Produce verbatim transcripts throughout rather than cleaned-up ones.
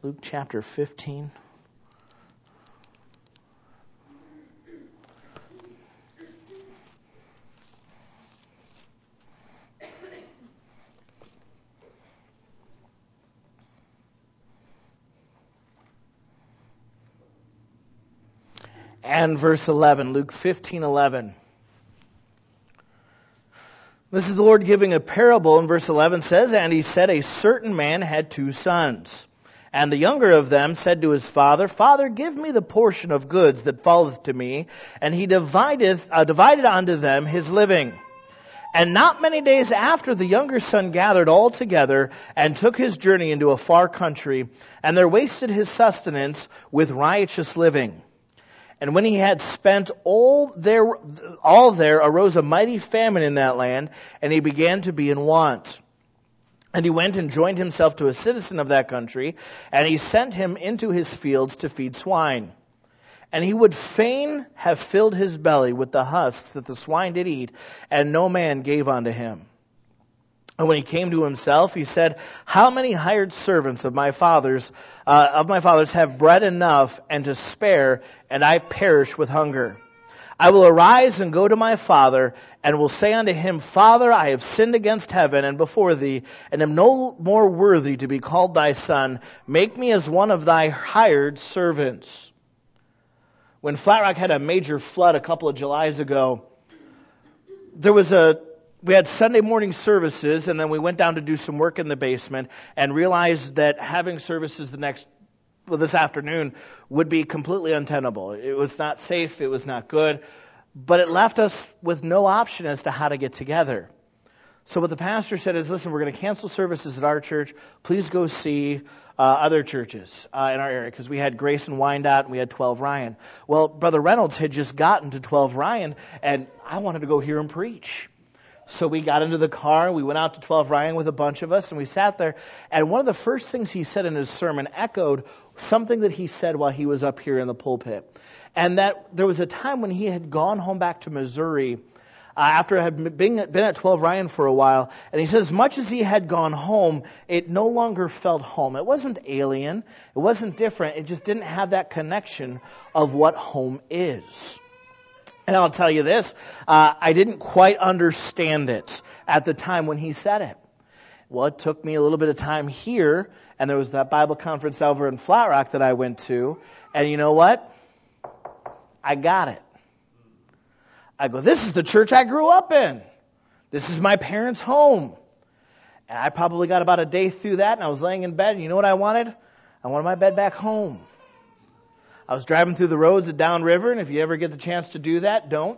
Luke chapter fifteen. And verse eleven, Luke fifteen eleven. This is the Lord giving a parable, and verse eleven says, "And he said, a certain man had two sons. And the younger of them said to his father, Father, give me the portion of goods that falleth to me. And he divideth, uh, divided unto them his living. And not many days after, the younger son gathered all together, and took his journey into a far country, and there wasted his sustenance with riotous living. And when he had spent all there, all there arose a mighty famine in that land, and he began to be in want. And he went and joined himself to a citizen of that country, and he sent him into his fields to feed swine. And he would fain have filled his belly with the husks that the swine did eat, and no man gave unto him. And when he came to himself, he said, How many hired servants of my father's, uh, of my father's have bread enough and to spare, and I perish with hunger? I will arise and go to my father, and will say unto him, Father, I have sinned against heaven and before thee, and am no more worthy to be called thy son. Make me as one of thy hired servants. When Flat Rock had a major flood a couple of Julys ago, there was a We had Sunday morning services, and then we went down to do some work in the basement and realized that having services the next, well, this afternoon would be completely untenable. It was not safe. It was not good. But it left us with no option as to how to get together. So what the pastor said is, listen, we're going to cancel services at our church. Please go see uh, other churches uh, in our area, because we had Grace and Wyandotte and we had twelve Ryan. Well, Brother Reynolds had just gotten to twelve Ryan, and I wanted to go hear him preach. So we got into the car, we went out to twelve Ryan with a bunch of us, and we sat there. And one of the first things he said in his sermon echoed something that he said while he was up here in the pulpit. And that there was a time when he had gone home back to Missouri uh, after had been, been at twelve Ryan for a while. And he said as much as he had gone home, it no longer felt home. It wasn't alien. It wasn't different. It just didn't have that connection of what home is. And I'll tell you this, uh, I didn't quite understand it at the time when he said it. Well, it took me a little bit of time here, and there was that Bible conference over in Flat Rock that I went to, and you know what? I got it. I go, this is the church I grew up in. This is my parents' home. And I probably got about a day through that, and I was laying in bed, and you know what I wanted? I wanted my bed back home. I was driving through the roads of Downriver, and if you ever get the chance to do that, don't.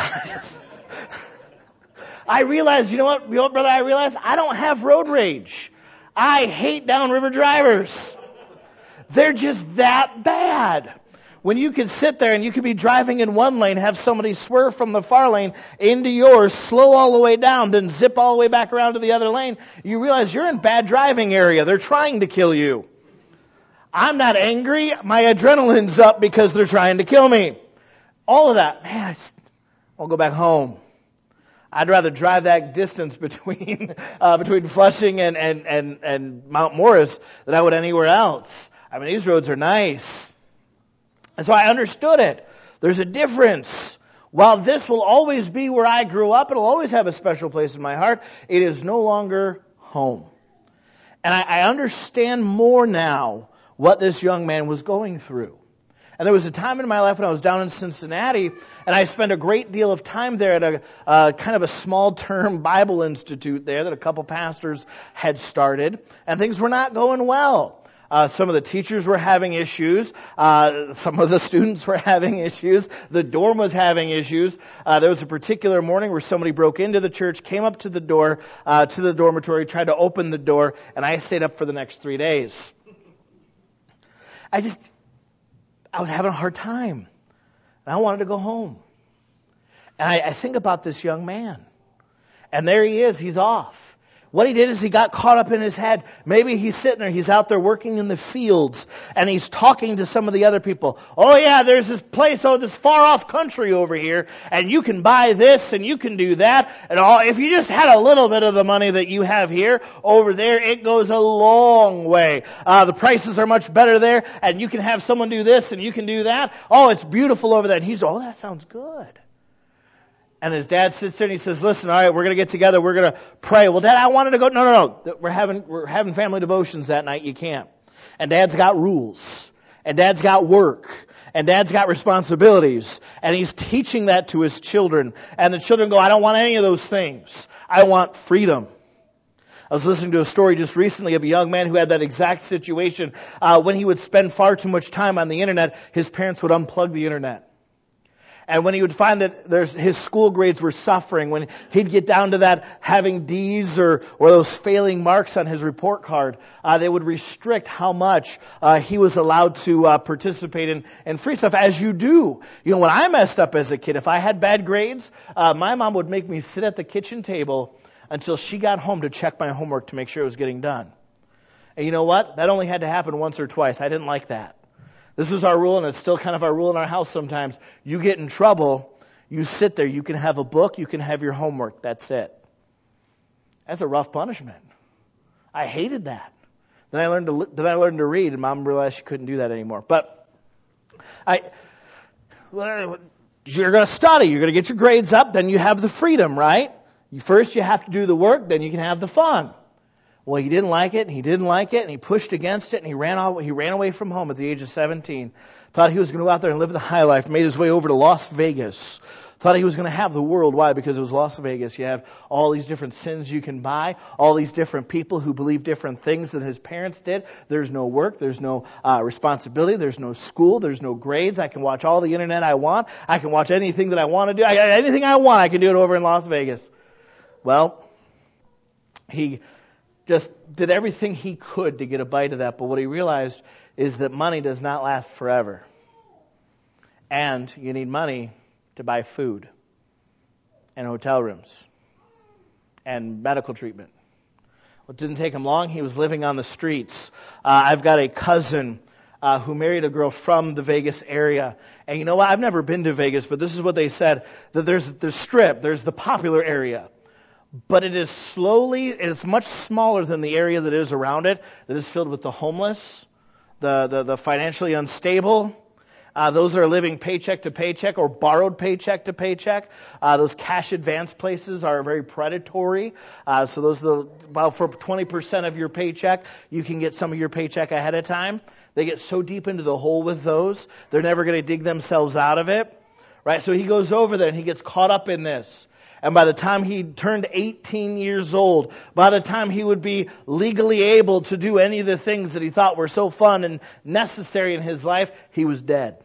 I realized, you know what, you know what, brother, I realized I don't have road rage. I hate Downriver drivers. They're just that bad. When you can sit there and you can be driving in one lane, have somebody swerve from the far lane into yours, slow all the way down, then zip all the way back around to the other lane, you realize you're in bad driving area. They're trying to kill you. I'm not angry. My adrenaline's up because they're trying to kill me. All of that. Man, I just, I'll go back home. I'd rather drive that distance between uh, between Flushing and, and, and, and Mount Morris than I would anywhere else. I mean, these roads are nice. And so I understood it. There's a difference. While this will always be where I grew up, it'll always have a special place in my heart, it is no longer home. And I, I understand more now what this young man was going through. And there was a time in my life when I was down in Cincinnati, and I spent a great deal of time there at a uh, kind of a small-term Bible institute there that a couple pastors had started, and things were not going well. Uh, some of the teachers were having issues. Uh, some of the students were having issues. The dorm was having issues. Uh, there was a particular morning where somebody broke into the church, came up to the door, uh, to the dormitory, tried to open the door, and I stayed up for the next three days. I just, I was having a hard time. And I wanted to go home. And I, I think about this young man. And there he is, he's off. What he did is he got caught up in his head. Maybe he's sitting there, he's out there working in the fields, and he's talking to some of the other people. Oh yeah, there's this place, oh, this far off country over here, and you can buy this, and you can do that, and all. If you just had a little bit of the money that you have here, over there, it goes a long way. Uh, the prices are much better there, and you can have someone do this, and you can do that. Oh, it's beautiful over there. And he's, oh, that sounds good. And his dad sits there and he says, listen, all right, we're going to get together. We're going to pray. Well, Dad, I wanted to go. No, no, no. We're having, we're having family devotions that night. You can't. And Dad's got rules. And Dad's got work. And Dad's got responsibilities. And he's teaching that to his children. And the children go, I don't want any of those things. I want freedom. I was listening to a story just recently of a young man who had that exact situation. Uh, when he would spend far too much time on the internet, his parents would unplug the internet. And when he would find that there's, his school grades were suffering, when he'd get down to that having D's or, or those failing marks on his report card, uh, they would restrict how much uh, he was allowed to uh, participate in, in free stuff, as you do. You know, when I messed up as a kid, if I had bad grades, uh, my mom would make me sit at the kitchen table until she got home to check my homework to make sure it was getting done. And you know what? That only had to happen once or twice. I didn't like that. This was our rule, and it's still kind of our rule in our house sometimes. You get in trouble, you sit there. You can have a book, you can have your homework. That's it. That's a rough punishment. I hated that. Then I learned to then I learned to read, and Mom realized she couldn't do that anymore. But I, well, you're going to study. You're going to get your grades up. Then you have the freedom, right? You, first, you have to do the work. Then you can have the fun. Well, he didn't like it, and he didn't like it, and he pushed against it, and he ran all, he ran away from home at the age of seventeen. Thought he was going to go out there and live the high life. Made his way over to Las Vegas. Thought he was going to have the world. Why? Because it was Las Vegas. You have all these different sins you can buy, all these different people who believe different things than his parents did. There's no work. There's no uh, responsibility. There's no school. There's no grades. I can watch all the internet I want. I can watch anything that I want to do. I, anything I want, I can do it over in Las Vegas. Well, he just did everything he could to get a bite of that. But what he realized is that money does not last forever. And you need money to buy food and hotel rooms and medical treatment. Well, it didn't take him long. He was living on the streets. Uh, I've got a cousin uh, who married a girl from the Vegas area. And you know what? I've never been to Vegas, but this is what they said. That there's the Strip. There's the popular area. But it is slowly, it's much smaller than the area that is around it, that is filled with the homeless, the, the, the financially unstable, uh, those that are living paycheck to paycheck or borrowed paycheck to paycheck. Uh, those cash advance places are very predatory. Uh, so those are the, about for twenty percent of your paycheck, you can get some of your paycheck ahead of time. They get so deep into the hole with those, they're never going to dig themselves out of it. Right? So he goes over there and he gets caught up in this. And by the time he turned eighteen years old, by the time he would be legally able to do any of the things that he thought were so fun and necessary in his life, he was dead.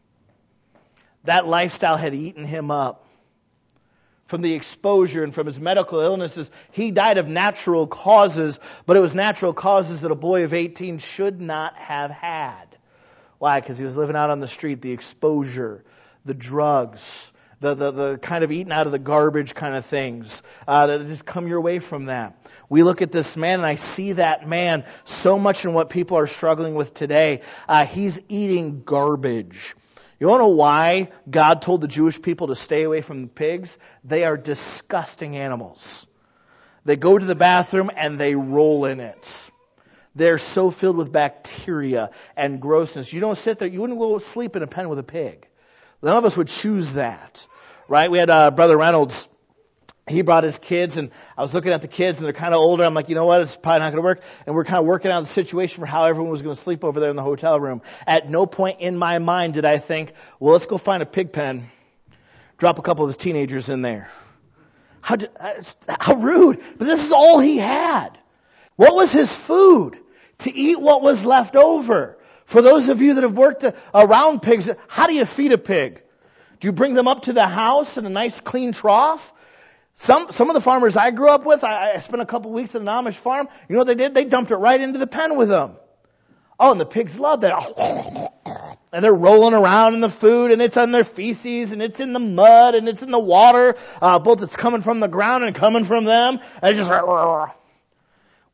That lifestyle had eaten him up. From the exposure and from his medical illnesses, he died of natural causes, but it was natural causes that a boy of eighteen should not have had. Why? Because he was living out on the street, the exposure, the drugs, The, the, the kind of eating out of the garbage kind of things uh, that just come your way from that. We look at this man, and I see that man so much in what people are struggling with today. Uh, he's eating garbage. You want to know why God told the Jewish people to stay away from the pigs? They are disgusting animals. They go to the bathroom and they roll in it. They're so filled with bacteria and grossness. You don't sit there. You wouldn't go sleep in a pen with a pig. None of us would choose that, right? We had uh, Brother Reynolds. He brought his kids, and I was looking at the kids, and they're kind of older. I'm like, you know what? It's probably not going to work. And we're kind of working out the situation for how everyone was going to sleep over there in the hotel room. At no point in my mind did I think, well, let's go find a pig pen, drop a couple of his teenagers in there. How, how rude. But this is all he had. What was his food? To eat what was left over. For those of you that have worked around pigs, how do you feed a pig? Do you bring them up to the house in a nice clean trough? Some some of the farmers I grew up with, I, I spent a couple of weeks at an Amish farm. You know what they did? They dumped it right into the pen with them. Oh, and the pigs love that. And they're rolling around in the food, and it's on their feces, and it's in the mud, and it's in the water. Uh, both it's coming from the ground and coming from them. And it's just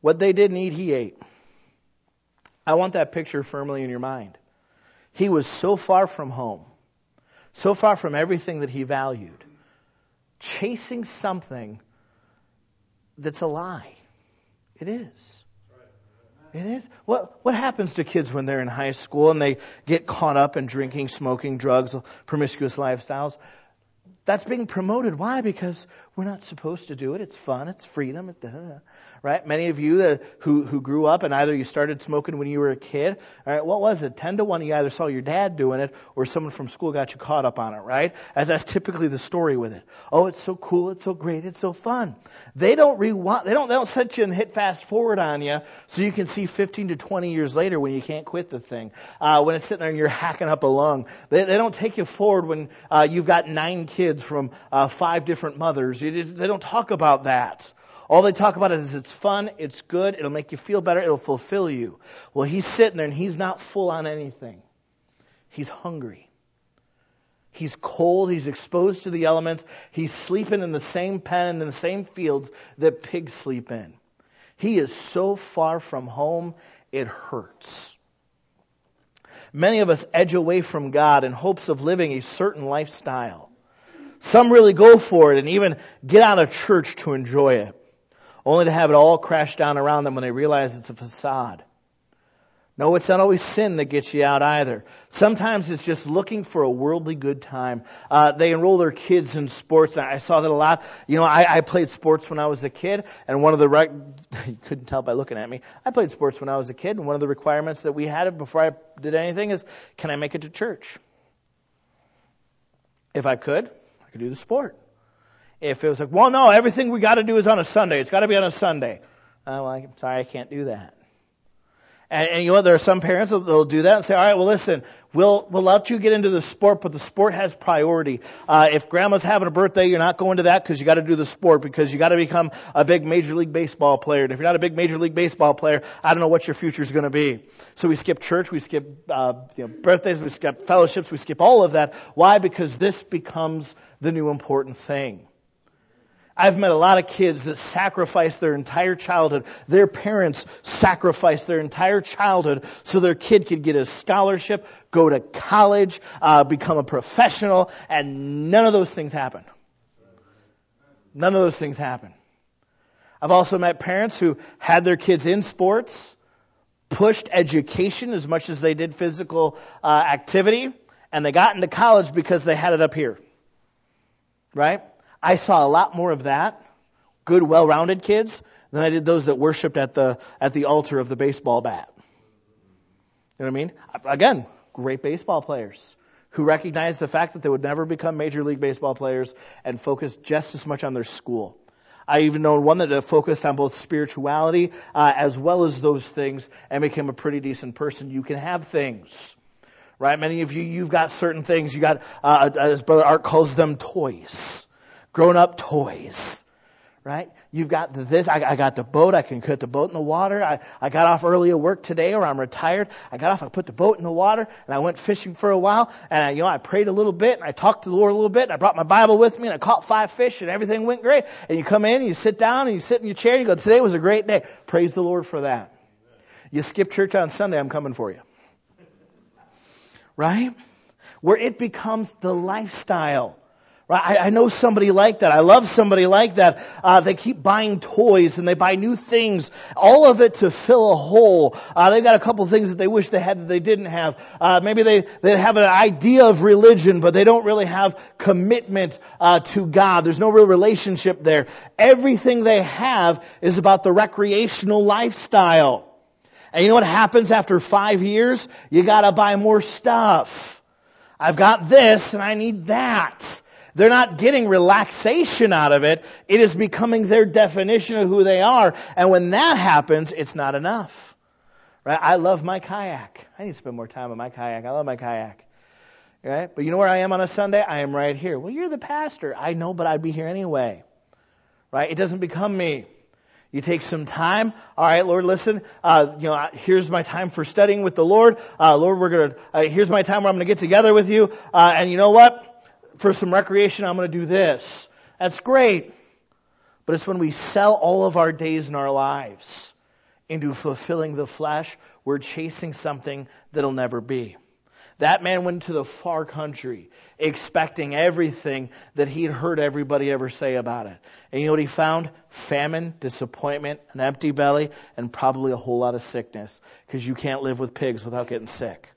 What they didn't eat, he ate. I want that picture firmly in your mind. He was so far from home, so far from everything that he valued, chasing something that's a lie. It is. It is. What what happens to kids when they're in high school and they get caught up in drinking, smoking, drugs, promiscuous lifestyles? That's being promoted. Why? Because we're not supposed to do it. It's fun. It's freedom. It's da-da-da. Right? Many of you that, who who grew up and either you started smoking when you were a kid, all right, what was it? Ten to one, you either saw your dad doing it or someone from school got you caught up on it, right? As that's typically the story with it. Oh, it's so cool. It's so great. It's so fun. They don't rewind. They don't. They don't set you and hit fast forward on you so you can see fifteen to twenty years later when you can't quit the thing. Uh, when it's sitting there and you're hacking up a lung. They, they don't take you forward when uh, you've got nine kids from uh, five different mothers. It is, they don't talk about that. All they talk about is it's fun, it's good, it'll make you feel better, it'll fulfill you. Well, he's sitting there and he's not full on anything. He's hungry. He's cold, he's exposed to the elements, he's sleeping in the same pen and in the same fields that pigs sleep in. He is so far from home, it hurts. Many of us edge away from God in hopes of living a certain lifestyle. Some really go for it and even get out of church to enjoy it, only to have it all crash down around them when they realize it's a facade. No, it's not always sin that gets you out either. Sometimes it's just looking for a worldly good time. Uh, they enroll their kids in sports. I saw that a lot. You know, I, I played sports when I was a kid, and one of the rec- you couldn't tell by looking at me. I played sports when I was a kid, and one of the requirements that we had before I did anything is, can I make it to church? If I could, I could do the sport. If it was like, well, no, everything we got to do is on a Sunday. It's got to be on a Sunday. I'm like, I'm sorry, I can't do that. And, and you know what? There are some parents that will do that and say, all right, well, listen, we'll we'll let you get into the sport, but the sport has priority. Uh, if grandma's having a birthday, you're not going to that because you got to do the sport because you got to become a big Major League Baseball player. And if you're not a big Major League Baseball player, I don't know what your future is going to be. So we skip church, we skip uh, you know, birthdays, we skip fellowships, we skip all of that. Why? Because this becomes the new important thing. I've met a lot of kids that sacrifice their entire childhood. Their parents sacrificed their entire childhood so their kid could get a scholarship, go to college, uh, become a professional, and none of those things happen. None of those things happen. I've also met parents who had their kids in sports, pushed education as much as they did physical uh, activity, and they got into college because they had it up here. Right? I saw a lot more of that, good, well-rounded kids, than I did those that worshipped at the at the altar of the baseball bat. You know what I mean? Again, great baseball players who recognized the fact that they would never become Major League Baseball players and focused just as much on their school. I even know one that focused on both spirituality uh, as well as those things and became a pretty decent person. You can have things. Right? Many of you, you've got certain things. You got, uh, as Brother Art calls them, toys. Grown-up toys, right? You've got this. I, I got the boat. I can put the boat in the water. I, I got off early at work today, or I'm retired. I got off. I put the boat in the water, and I went fishing for a while. And I, you know, I prayed a little bit, and I talked to the Lord a little bit. And I brought my Bible with me, and I caught five fish, and everything went great. And you come in, and you sit down, and you sit in your chair, and you go, "Today was a great day." Praise the Lord for that. You skip church on Sunday. I'm coming for you, right? Where it becomes the lifestyle. I, I know somebody like that. I love somebody like that. Uh, they keep buying toys and they buy new things, all of it to fill a hole. Uh, they've got a couple of things that they wish they had that they didn't have. Uh, maybe they, they have an idea of religion, but they don't really have commitment uh, to God. There's no real relationship there. Everything they have is about the recreational lifestyle. And you know what happens after five years? You got to buy more stuff. I've got this and I need that. They're not getting relaxation out of it. It is becoming their definition of who they are. And when that happens, it's not enough. Right? I love my kayak. I need to spend more time on my kayak. I love my kayak. Right? But you know where I am on a Sunday? I am right here. Well, you're the pastor. I know, but I'd be here anyway. Right? It doesn't become me. You take some time. All right, Lord, listen. Uh, you know, here's my time for studying with the Lord. Uh, Lord, we're gonna. Uh, here's my time where I'm gonna get together with you. Uh, and you know what? For some recreation, I'm going to do this. That's great. But it's when we sell all of our days in our lives into fulfilling the flesh. We're chasing something that'll never be. That man went to the far country expecting everything that he'd heard everybody ever say about it. And you know what he found? Famine, disappointment, an empty belly, and probably a whole lot of sickness. Because you can't live with pigs without getting sick.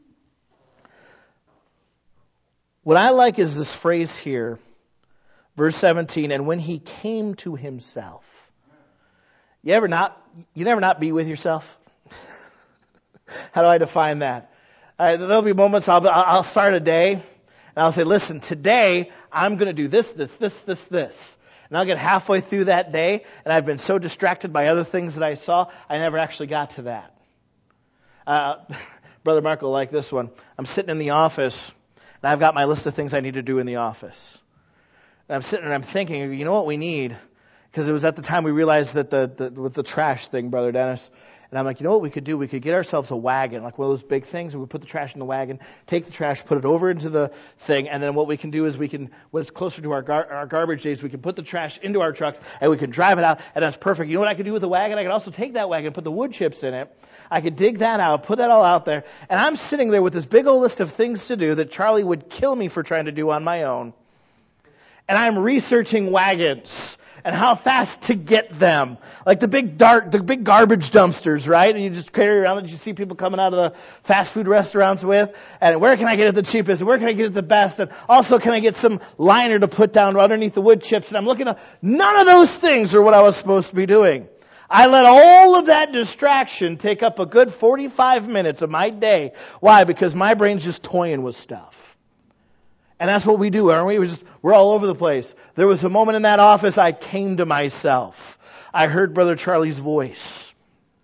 What I like is this phrase here, verse seventeen, and when he came to himself. You ever not, you never not be with yourself? How do I define that? Uh, there'll be moments I'll, I'll start a day and I'll say, listen, today I'm going to do this, this, this, this, this. And I'll get halfway through that day and I've been so distracted by other things that I saw, I never actually got to that. Uh, Brother Mark will like this one. I'm sitting in the office and I've got my list of things I need to do in the office. And I'm sitting and I'm thinking, you know what we need? Because it was at the time we realized that the, the with the trash thing, Brother Dennis. And I'm like, you know what we could do? We could get ourselves a wagon, like one of those big things, and we put the trash in the wagon, take the trash, put it over into the thing, and then what we can do is we can, when it's closer to our, gar- our garbage days, we can put the trash into our trucks, and we can drive it out, and that's perfect. You know what I could do with the wagon? I could also take that wagon, put the wood chips in it. I could dig that out, put that all out there, and I'm sitting there with this big old list of things to do that Charlie would kill me for trying to do on my own. And I'm researching wagons and how fast to get them. Like the big dark, the big garbage dumpsters, right? And you just carry around that you see people coming out of the fast food restaurants with. And where can I get it the cheapest? And where can I get it the best? And also, can I get some liner to put down underneath the wood chips? And I'm looking at, none of those things are what I was supposed to be doing. I let all of that distraction take up a good forty-five minutes of my day. Why? Because my brain's just toying with stuff. And that's what we do, aren't we? We're, just, we're all over the place. There was a moment in that office I came to myself. I heard Brother Charlie's voice.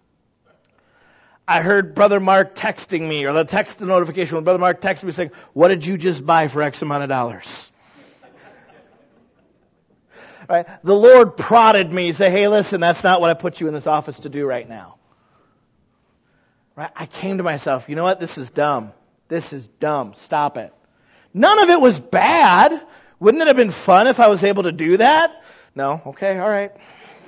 I heard Brother Mark texting me, or the text notification when Brother Mark texted me saying, what did you just buy for X amount of dollars? Right? The Lord prodded me, say, hey, listen, that's not what I put you in this office to do right now. Right? I came to myself, you know what? This is dumb. This is dumb. Stop it. None of it was bad. Wouldn't it have been fun if I was able to do that? No. Okay, all right.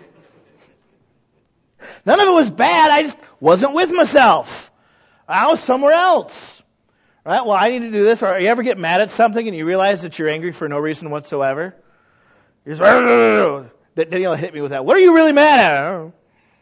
None of it was bad. I just wasn't with myself. I was somewhere else. Right? Well, I need to do this. Or you ever get mad at something and you realize that you're angry for no reason whatsoever? You're just, then you'll hit me with that. What are you really mad at? I don't know.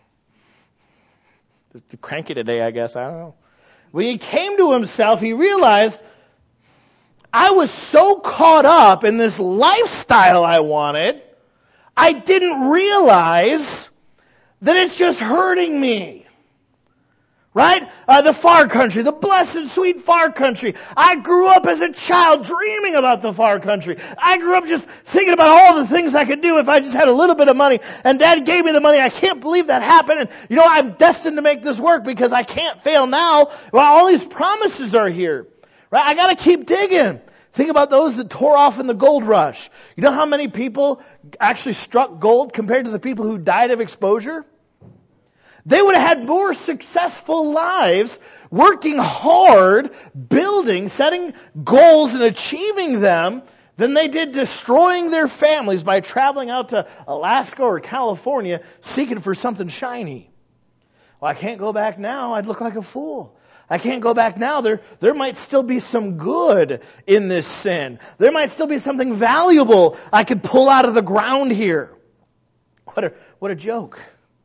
Just cranky today, I guess. I don't know. When he came to himself, he realized, I was so caught up in this lifestyle I wanted, I didn't realize that it's just hurting me. Right? Uh, the far country, the blessed, sweet far country. I grew up as a child dreaming about the far country. I grew up just thinking about all the things I could do if I just had a little bit of money. And Dad gave me the money. I can't believe that happened. And, you know, I'm destined to make this work because I can't fail now. Well, all these promises are here. Right? I gotta keep digging. Think about those that tore off in the gold rush. You know how many people actually struck gold compared to the people who died of exposure? They would have had more successful lives working hard, building, setting goals and achieving them than they did destroying their families by traveling out to Alaska or California seeking for something shiny. Well, I can't go back now. I'd look like a fool. I can't go back now. There, there might still be some good in this sin. There might still be something valuable I could pull out of the ground here. What a, what a joke.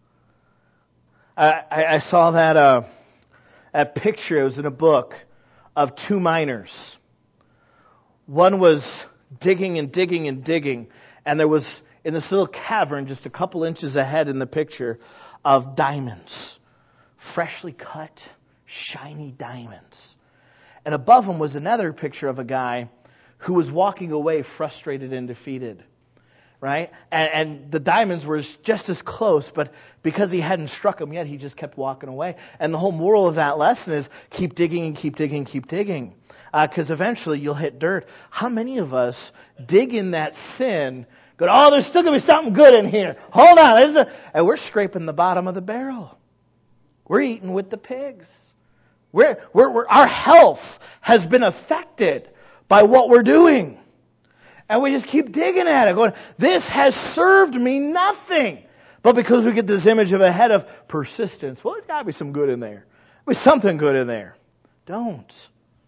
I, I, I saw that, uh, that picture. It was in a book of two miners. One was digging and digging and digging. And there was, in this little cavern, just a couple inches ahead in the picture, of diamonds. Freshly cut, shiny diamonds. And above him was another picture of a guy who was walking away frustrated and defeated. Right? And, and the diamonds were just as close, but because he hadn't struck them yet, he just kept walking away. And the whole moral of that lesson is keep digging and keep digging and keep digging. Because uh, eventually you'll hit dirt. How many of us dig in that sin, go, oh, there's still going to be something good in here. Hold on. There's a... And we're scraping the bottom of the barrel. We're eating with the pigs. We're, we're, we're, our health has been affected by what we're doing. And we just keep digging at it, going, this has served me nothing But because we get this image of a head of persistence, well, there's got to be some good in there. There's something good in there. Don't.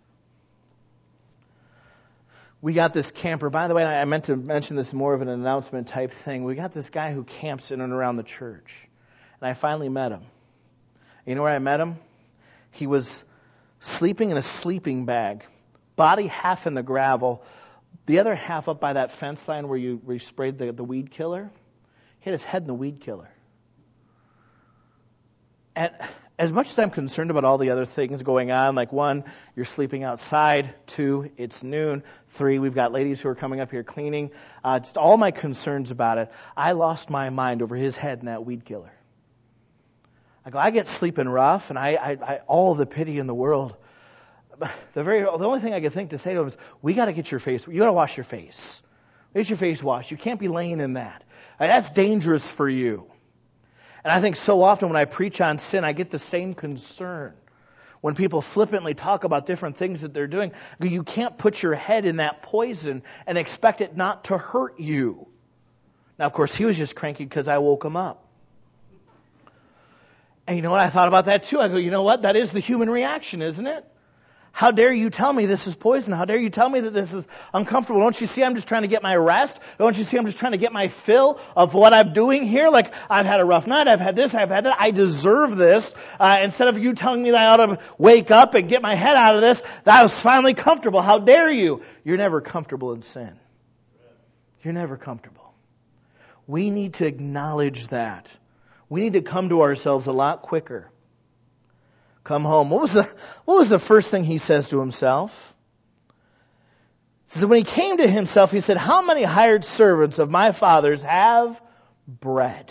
We got this camper. By the way, I meant to mention this more of an announcement type thing. We got this guy who camps in and around the church. And I finally met him. You know where I met him? He was sleeping in a sleeping bag, body half in the gravel, the other half up by that fence line where you, where you sprayed the, the weed killer. He had his head in the weed killer. And as much as I'm concerned about all the other things going on, like one, you're sleeping outside. Two, it's noon. Three, we've got ladies who are coming up here cleaning. Uh, just all my concerns about it. I lost my mind over his head in that weed killer. I go, I get sleeping rough, and I, I, I all the pity in the world. The very, the only thing I could think to say to him is, we got to get your face. You got to wash your face. Get your face washed. You can't be laying in that. That's dangerous for you. And I think so often when I preach on sin, I get the same concern. When people flippantly talk about different things that they're doing, you can't put your head in that poison and expect it not to hurt you. Now, of course, he was just cranky because I woke him up. And you know what? I thought about that too. I go, you know what? That is the human reaction, isn't it? How dare you tell me this is poison? How dare you tell me that this is uncomfortable? Don't you see I'm just trying to get my rest? Don't you see I'm just trying to get my fill of what I'm doing here? Like, I've had a rough night. I've had this. I've had that. I deserve this. Uh, instead of you telling me that I ought to wake up and get my head out of this, that I was finally comfortable. How dare you? You're never comfortable in sin. You're never comfortable. We need to acknowledge that. We need to come to ourselves a lot quicker. Come home. What was the what was the first thing he says to himself? He says, when he came to himself, he said, how many hired servants of my father's have bread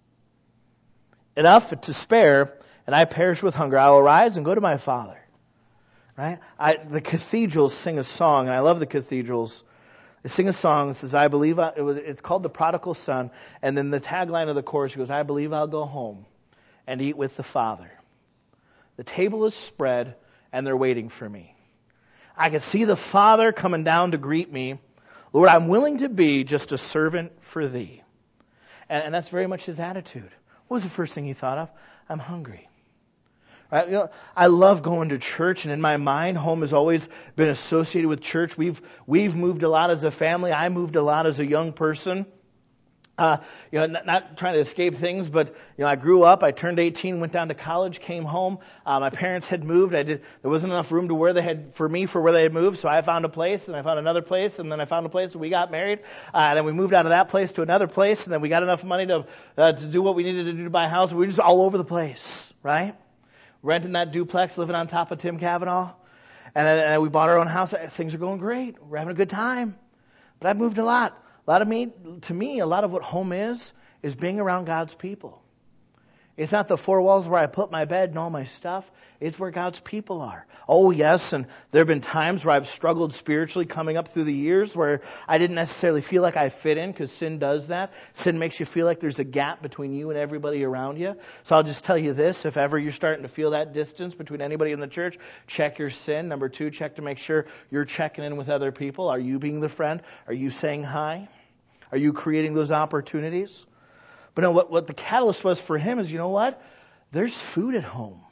enough to spare, and I perish with hunger? I will rise and go to my father. Right? I, the cathedrals sing a song, and I love the cathedrals. They sing a song that says, I believe, I, it was, it's called The Prodigal Son. And then the tagline of the chorus goes, I believe I'll go home and eat with the Father. The table is spread, and they're waiting for me. I can see the Father coming down to greet me. Lord, I'm willing to be just a servant for thee. And, and that's very much his attitude. What was the first thing he thought of? I'm hungry. Right? You know, I love going to church, and in my mind, home has always been associated with church. We've we've moved a lot as a family. I moved a lot as a young person. Uh, you know, not, not trying to escape things, but you know, I grew up. I turned eighteen, went down to college, came home. Uh, my parents had moved. I did. There wasn't enough room to where they had for me for where they had moved, so I found a place, and I found another place, and then I found a place, and we got married. Uh, and then we moved out of that place to another place, and then we got enough money to uh, to do what we needed to do to buy a house. We were just all over the place, right? Renting that duplex, living on top of Tim Cavanaugh. And then, and then we bought our own house. Things are going great. We're having a good time. But I've moved a lot. A lot of me, to me, a lot of what home is, is being around God's people. It's not the four walls where I put my bed and all my stuff. It's where God's people are. Oh, yes, and there have been times where I've struggled spiritually coming up through the years where I didn't necessarily feel like I fit in, because sin does that. Sin makes you feel like there's a gap between you and everybody around you. So I'll just tell you this, if ever you're starting to feel that distance between anybody in the church, check your sin. Number two, check to make sure you're checking in with other people. Are you being the friend? Are you saying hi? Are you creating those opportunities? But no, what, what the catalyst was for him is, you know what? There's food at home.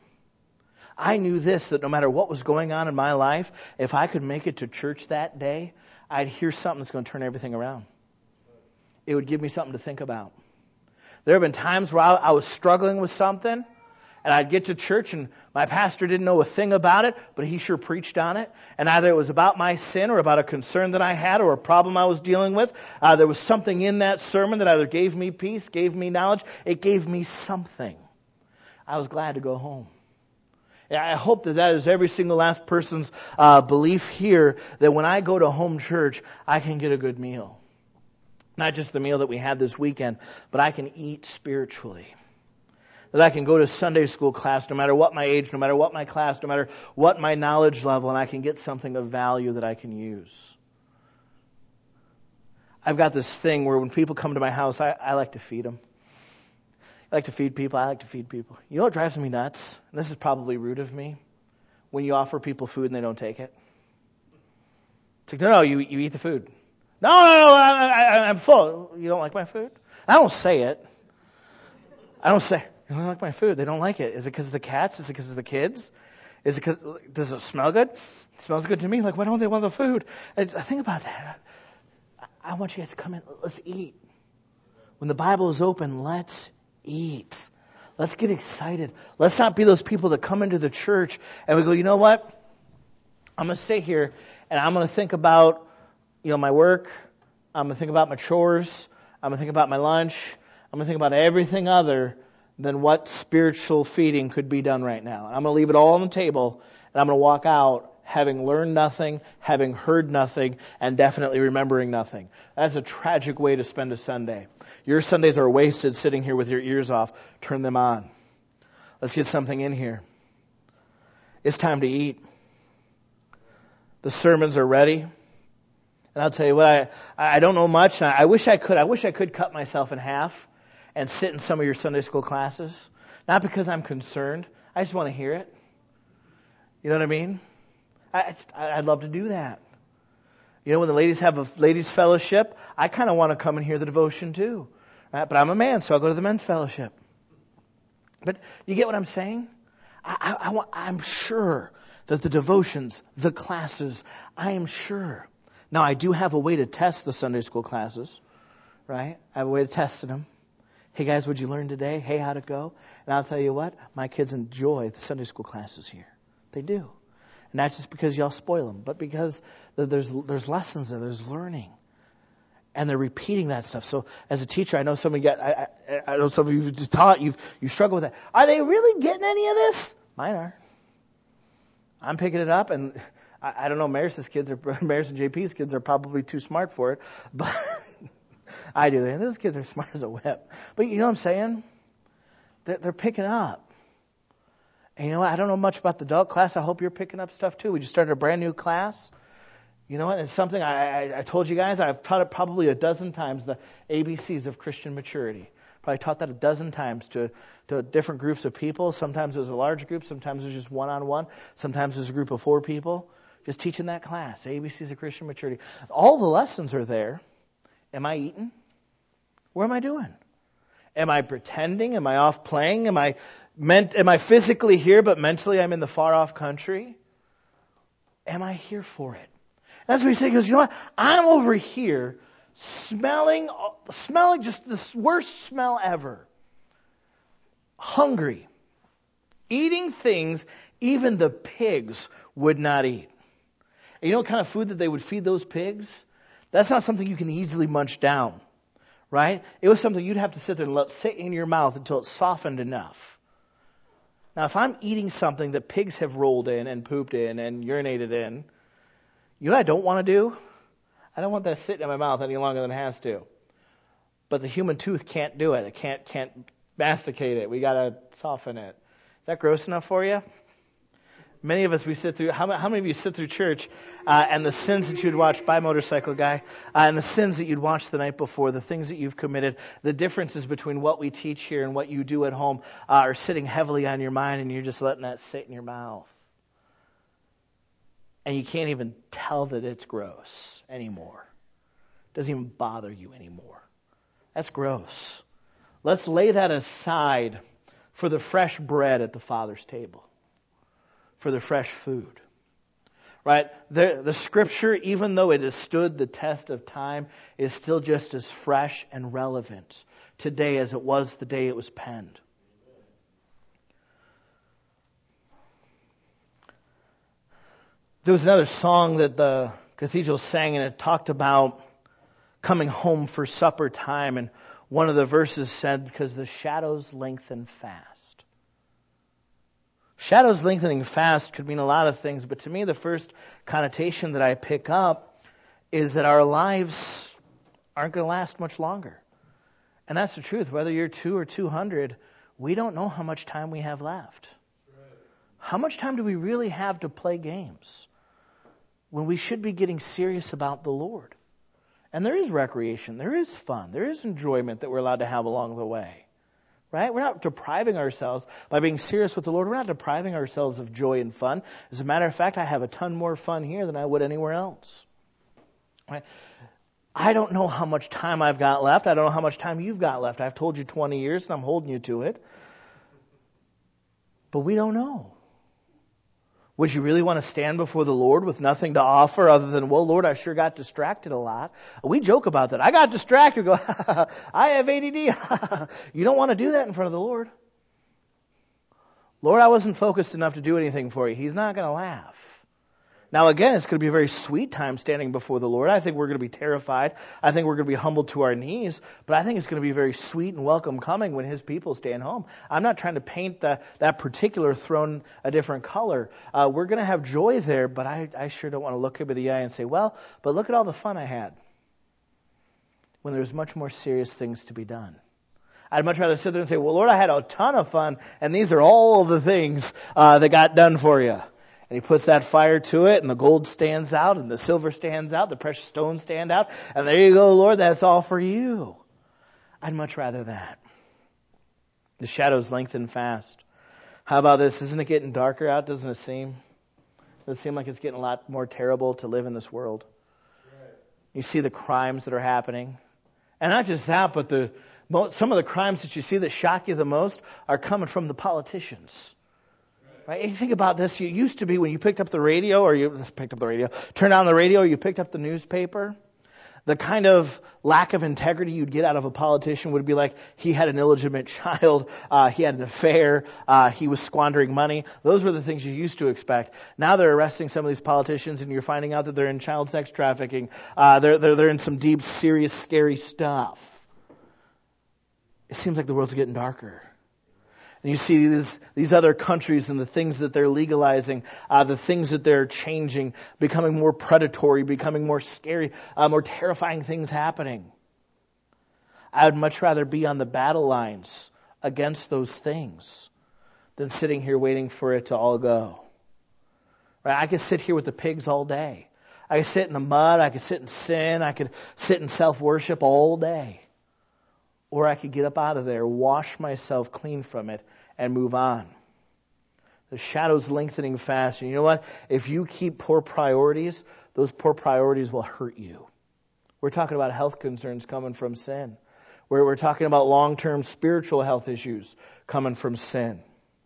I knew this, that no matter what was going on in my life, if I could make it to church that day, I'd hear something that's going to turn everything around. It would give me something to think about. There have been times where I, I was struggling with something, and I'd get to church, and my pastor didn't know a thing about it, but he sure preached on it. And either it was about my sin or about a concern that I had or a problem I was dealing with. Uh, there was something in that sermon that either gave me peace, gave me knowledge. It gave me something. I was glad to go home. I hope that that is every single last person's uh, belief here, that when I go to home church, I can get a good meal. Not just the meal that we had this weekend, but I can eat spiritually. That I can go to Sunday school class, no matter what my age, no matter what my class, no matter what my knowledge level, and I can get something of value that I can use. I've got this thing where when people come to my house, I, I like to feed them. I like to feed people. I like to feed people. You know what drives me nuts? And this is probably rude of me. When you offer people food and they don't take it. It's like, no, no, you, you eat the food. No, no, no, I, I, I'm full. You don't like my food? I don't say it. I don't say, "You don't like my food." They don't like it. Is it because of the cats? Is it because of the kids? Is it because, does it smell good? It smells good to me. Like, why don't they want the food? I, I think about that. I, I want you guys to come in. Let's eat. When the Bible is open, let's eat. Let's get excited. Let's not be those people that come into the church and we go, you know what? I'm going to sit here and I'm going to think about, you know, my work. I'm going to think about my chores. I'm going to think about my lunch. I'm going to think about everything other than what spiritual feeding could be done right now. I'm going to leave it all on the table, and I'm going to walk out having learned nothing, having heard nothing, and definitely remembering nothing. That's a tragic way to spend a Sunday. Your Sundays are wasted sitting here with your ears off. Turn them on. Let's get something in here. It's time to eat. The sermons are ready. And I'll tell you what, I, I don't know much. I wish I could. I wish I could cut myself in half and sit in some of your Sunday school classes. Not because I'm concerned. I just want to hear it. You know what I mean? I, I'd love to do that. You know, when the ladies have a ladies' fellowship, I kind of want to come and hear the devotion too. Right? But I'm a man, so I'll go to the men's fellowship. But you get what I'm saying? I, I, I want, I'm sure that the devotions, the classes, I am sure. Now, I do have a way to test the Sunday school classes, right? I have a way of testing them. Hey, guys, what'd you learn today? Hey, how'd it go? And I'll tell you what, my kids enjoy the Sunday school classes here. They do. And not just because y'all spoil them, but because there's there's lessons there, there's learning. And they're repeating that stuff. So as a teacher, I know some of you got, I, I, I know some of you have taught, you've, you struggle with that. Are they really getting any of this? Mine are. I'm picking it up, and I, I don't know, Maris's kids, are, Maris and J P's kids are probably too smart for it, but I do. And those kids are smart as a whip. But you know what I'm saying? They're, they're picking up. And you know what? I don't know much about the adult class. I hope you're picking up stuff too. We just started a brand new class. You know what? It's something I, I, I told you guys. I've taught it probably a dozen times, the A B Cs of Christian maturity. Probably taught that a dozen times to, to different groups of people. Sometimes it was a large group. Sometimes it was just one-on-one. Sometimes it was a group of four people. Just teaching that class, A B Cs of Christian maturity. All the lessons are there. Am I eating? What am I doing? Am I pretending? Am I off playing? Am I meant? Am I physically here, but mentally I'm in the far-off country? Am I here for it? That's what he said. He goes, you know what? I'm over here smelling, smelling just the worst smell ever. Hungry. Eating things even the pigs would not eat. And you know what kind of food that they would feed those pigs? That's not something you can easily munch down, right? It was something you'd have to sit there and let sit in your mouth until it softened enough. Now, if I'm eating something that pigs have rolled in and pooped in and urinated in, you know what I don't want to do? I don't want that sitting in my mouth any longer than it has to. But the human tooth can't do it. It can't can't masticate it. We got to soften it. Is that gross enough for you? Many of us, we sit through, how, how many of you sit through church uh, and the sins that you'd watch, by motorcycle guy, uh, and the sins that you'd watched the night before, the things that you've committed, the differences between what we teach here and what you do at home uh, are sitting heavily on your mind, and you're just letting that sit in your mouth. And you can't even tell that it's gross anymore. It doesn't even bother you anymore. That's gross. Let's lay that aside for the fresh bread at the Father's table. For the fresh food. Right? The, the Scripture, even though it has stood the test of time, is still just as fresh and relevant today as it was the day it was penned. There was another song that the cathedral sang, and it talked about coming home for supper time, and one of the verses said, because the shadows lengthen fast. Shadows lengthening fast could mean a lot of things, but to me the first connotation that I pick up is that our lives aren't going to last much longer. And that's the truth. Whether you're two or two hundred, we don't know how much time we have left. How much time do we really have to play games when we should be getting serious about the Lord? And there is recreation, there is fun, there is enjoyment that we're allowed to have along the way. Right? We're not depriving ourselves by being serious with the Lord. We're not depriving ourselves of joy and fun. As a matter of fact, I have a ton more fun here than I would anywhere else. Right? I don't know how much time I've got left. I don't know how much time you've got left. I've told you twenty years, and I'm holding you to it. But we don't know. Would you really want to stand before the Lord with nothing to offer other than, well, Lord, I sure got distracted a lot? We joke about that. I got distracted. We go, I have A D D. You don't want to do that in front of the Lord. Lord, I wasn't focused enough to do anything for you. He's not going to laugh. Now, again, it's going to be a very sweet time standing before the Lord. I think we're going to be terrified. I think we're going to be humbled to our knees. But I think it's going to be very sweet and welcome coming when His people stand home. I'm not trying to paint the, that particular throne a different color. Uh, we're going to have joy there, but I, I sure don't want to look him in the eye and say, well, but look at all the fun I had. When there's much more serious things to be done. I'd much rather sit there and say, well, Lord, I had a ton of fun, and these are all the things uh, that got done for you. And He puts that fire to it, and the gold stands out, and the silver stands out, the precious stones stand out. And there you go, Lord, that's all for you. I'd much rather that. The shadows lengthen fast. How about this? Isn't it getting darker out, doesn't it seem? Does it seem like it's getting a lot more terrible to live in this world? Right. You see the crimes that are happening. And not just that, but the some of the crimes that you see that shock you the most are coming from the politicians. Right? You think about this. You used to be when you picked up the radio, or you picked up the radio, turned on the radio, or you picked up the newspaper. The kind of lack of integrity you'd get out of a politician would be like he had an illegitimate child, uh, he had an affair, uh, he was squandering money. Those were the things you used to expect. Now they're arresting some of these politicians, and you're finding out that they're in child sex trafficking. Uh, they're they're they're in some deep, serious, scary stuff. It seems like the world's getting darker. And you see these, these other countries and the things that they're legalizing, uh, the things that they're changing, becoming more predatory, becoming more scary, uh, more terrifying things happening. I would much rather be on the battle lines against those things than sitting here waiting for it to all go. Right? I could sit here with the pigs all day. I could sit in the mud. I could sit in sin. I could sit in self-worship all day. Or I could get up out of there, wash myself clean from it, and move on. The shadow's lengthening fast. And you know what? If you keep poor priorities, those poor priorities will hurt you. We're talking about health concerns coming from sin. We're, we're talking about long-term spiritual health issues coming from sin.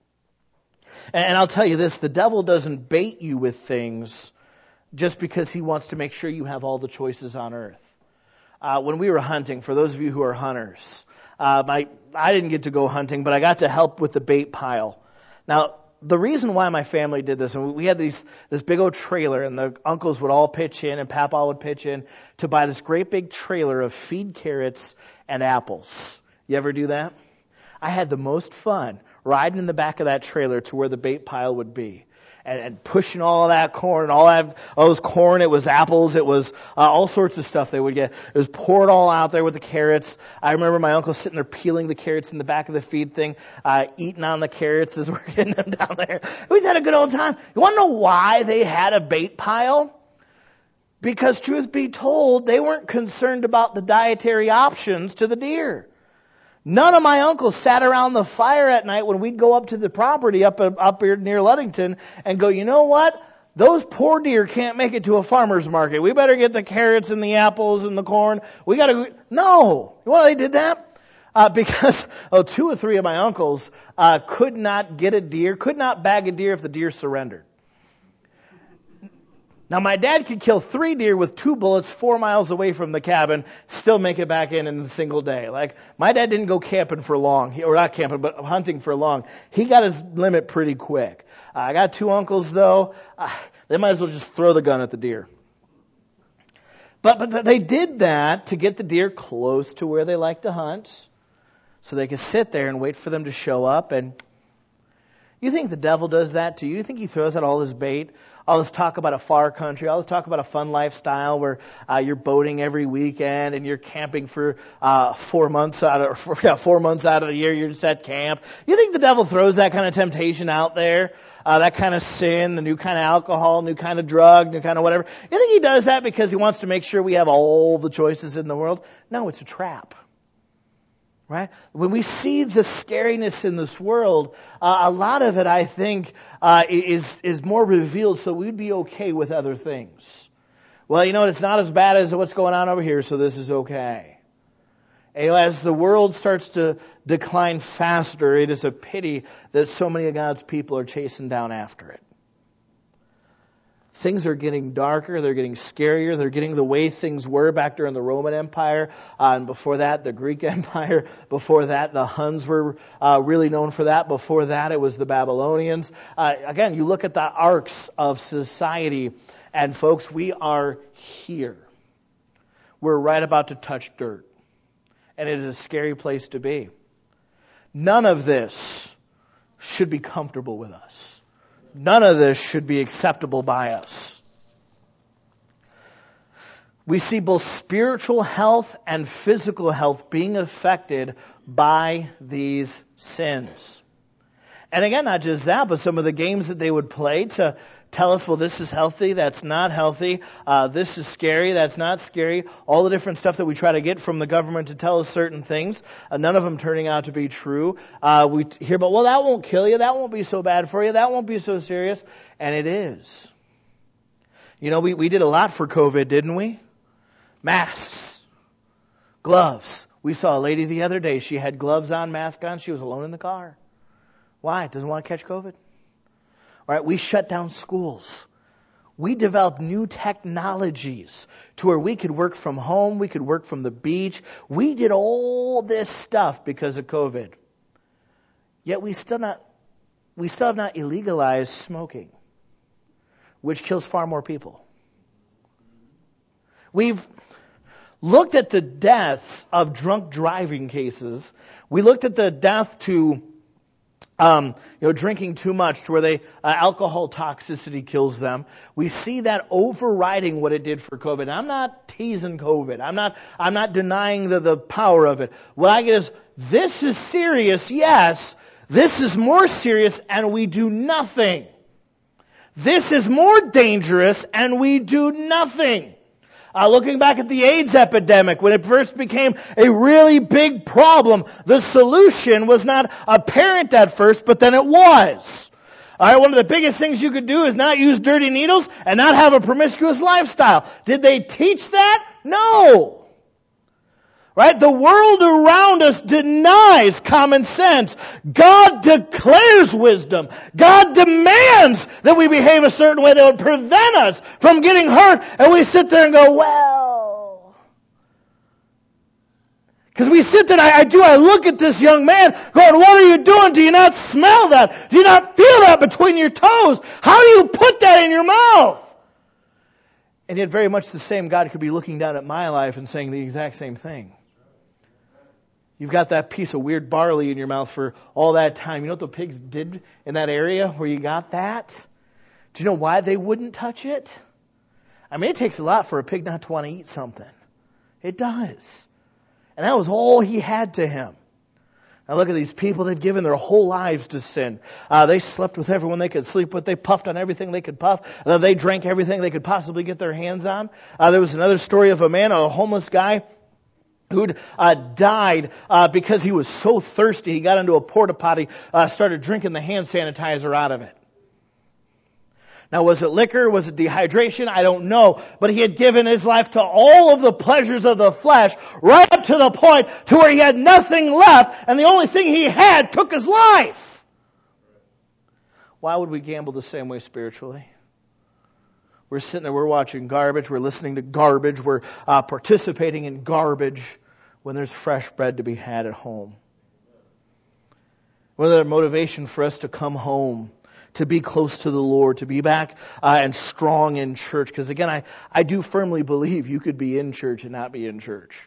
And, and I'll tell you this, the devil doesn't bait you with things just because he wants to make sure you have all the choices on earth. Uh, when we were hunting, for those of you who are hunters, uh, my, I didn't get to go hunting, but I got to help with the bait pile. Now, the reason why my family did this, and we had these this big old trailer, and the uncles would all pitch in, and Papa would pitch in to buy this great big trailer of feed carrots and apples. You ever do that? I had the most fun riding in the back of that trailer to where the bait pile would be. And, and pushing all that corn, all that, all those corn, it was apples, it was uh, all sorts of stuff they would get. It was poured all out there with the carrots. I remember my uncle sitting there peeling the carrots in the back of the feed thing, uh, eating on the carrots as we're getting them down there. We just had a good old time. You want to know why they had a bait pile? Because truth be told, they weren't concerned about the dietary options to the deer. None of my uncles sat around the fire at night when we'd go up to the property up up here near Ludington and go, you know what? Those poor deer can't make it to a farmer's market. We better get the carrots and the apples and the corn. We got to. No. You know why they did that? Uh, because oh, two or three of my uncles uh, could not get a deer, could not bag a deer if the deer surrendered. Now, my dad could kill three deer with two bullets four miles away from the cabin, still make it back in in a single day. Like, my dad didn't go camping for long, he, or not camping, but hunting for long. He got his limit pretty quick. Uh, I got two uncles, though. Uh, they might as well just throw the gun at the deer. But, but they did that to get the deer close to where they like to hunt, so they could sit there and wait for them to show up. And you think the devil does that to you? You think he throws out all his bait? All this talk about a far country, all this talk about a fun lifestyle where uh, you're boating every weekend and you're camping for uh, four months out of four, yeah, four months out of the year. You're just at camp. You think the devil throws that kind of temptation out there, uh, that kind of sin, the new kind of alcohol, new kind of drug, new kind of whatever? You think he does that because he wants to make sure we have all the choices in the world? No, it's a trap. Right? When we see the scariness in this world, uh, a lot of it, I think, uh, is is more revealed so we'd be okay with other things. Well, you know, it's not as bad as what's going on over here, so this is okay. And, you know, as the world starts to decline faster, it is a pity that so many of God's people are chasing down after it. Things are getting darker, they're getting scarier, they're getting the way things were back during the Roman Empire, uh, and before that, the Greek Empire. Before that, the Huns were uh, really known for that. Before that, it was the Babylonians. Uh, again, you look at the arcs of society, and folks, we are here. We're right about to touch dirt. And it is a scary place to be. None of this should be comfortable with us. None of this should be acceptable by us. We see both spiritual health and physical health being affected by these sins. And again, not just that, but some of the games that they would play to tell us, well, this is healthy, that's not healthy, uh, this is scary, that's not scary, all the different stuff that we try to get from the government to tell us certain things, uh, none of them turning out to be true. Uh, we hear about, well, that won't kill you, that won't be so bad for you, that won't be so serious, and it is. You know, we, we did a lot for COVID, didn't we? Masks, gloves. We saw a lady the other day, she had gloves on, mask on, she was alone in the car. Why? Doesn't want to catch COVID? All right, we shut down schools. We developed new technologies to where we could work from home, we could work from the beach. We did all this stuff because of COVID. Yet we still not we still have not illegalized smoking, which kills far more people. We've looked at the deaths of drunk driving cases. We looked at the death to Um, you know, drinking too much to where they uh, alcohol toxicity kills them. We see that overriding what it did for COVID. I'm not teasing COVID. I'm not. I'm not denying the, the power of it. What I get is this is serious. Yes, this is more serious, and we do nothing. This is more dangerous, and we do nothing. Uh, looking back at the AIDS epidemic, when it first became a really big problem, the solution was not apparent at first, but then it was. All right, one of the biggest things you could do is not use dirty needles and not have a promiscuous lifestyle. Did they teach that? No. Right? The world around us denies common sense. God declares wisdom. God demands that we behave a certain way that would prevent us from getting hurt. And we sit there and go, well. Because we sit there and I, I do, I look at this young man going, what are you doing? Do you not smell that? Do you not feel that between your toes? How do you put that in your mouth? And yet very much the same God could be looking down at my life and saying the exact same thing. You've got that piece of weird barley in your mouth for all that time. You know what the pigs did in that area where you got that? Do you know why they wouldn't touch it? I mean, it takes a lot for a pig not to want to eat something. It does. And that was all he had to him. Now look at these people. They've given their whole lives to sin. Uh, they slept with everyone they could sleep with. They puffed on everything they could puff. Uh, they drank everything they could possibly get their hands on. Uh, there was another story of a man, a homeless guy, who'd uh, died uh, because he was so thirsty. He got into a porta potty, uh, started drinking the hand sanitizer out of it. Now, was it liquor? Was it dehydration? I don't know. But he had given his life to all of the pleasures of the flesh, right up to the point to where he had nothing left, and the only thing he had took his life. Why would we gamble the same way spiritually? We're sitting there, we're watching garbage, we're listening to garbage, we're uh, participating in garbage when there's fresh bread to be had at home. What other motivation for us to come home, to be close to the Lord, to be back uh, and strong in church? Because again, I, I do firmly believe you could be in church and not be in church.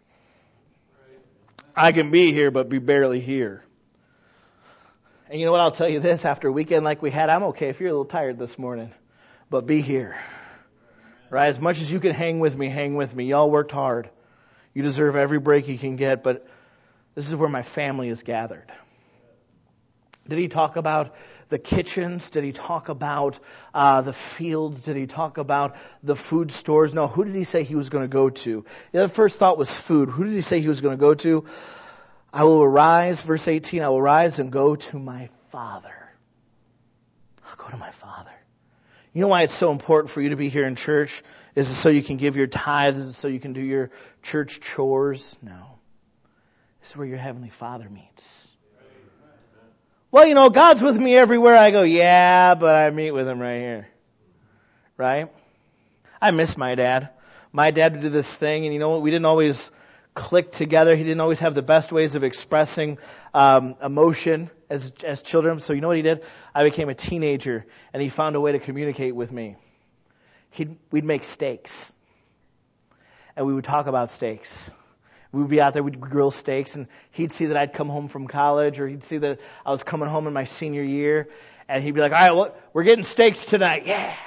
I can be here but be barely here. And you know what, I'll tell you this, after a weekend like we had, I'm okay if you're a little tired this morning, but be here. Right? As much as you can hang with me, hang with me. Y'all worked hard. You deserve every break you can get, but this is where my family is gathered. Did he talk about the kitchens? Did he talk about uh, the fields? Did he talk about the food stores? No, who did he say he was going to go to? The first thought was food. Who did he say he was going to go to? I will arise, verse eighteen, I will rise and go to my Father. I'll go to my Father. You know why it's so important for you to be here in church? Is it so you can give your tithes? Is it so you can do your church chores? No. This is where your Heavenly Father meets. Well, you know, God's with me everywhere I go. Yeah, but I meet with Him right here. Right? I miss my dad. My dad would do this thing, and you know what? We didn't always click together. He didn't always have the best ways of expressing um, emotion as as children. So you know what he did? I became a teenager, and he found a way to communicate with me. He'd, we'd make steaks, and we would talk about steaks. We would be out there, we'd grill steaks, and he'd see that I'd come home from college, or he'd see that I was coming home in my senior year, and he'd be like, all right, well, we're getting steaks tonight. Yeah.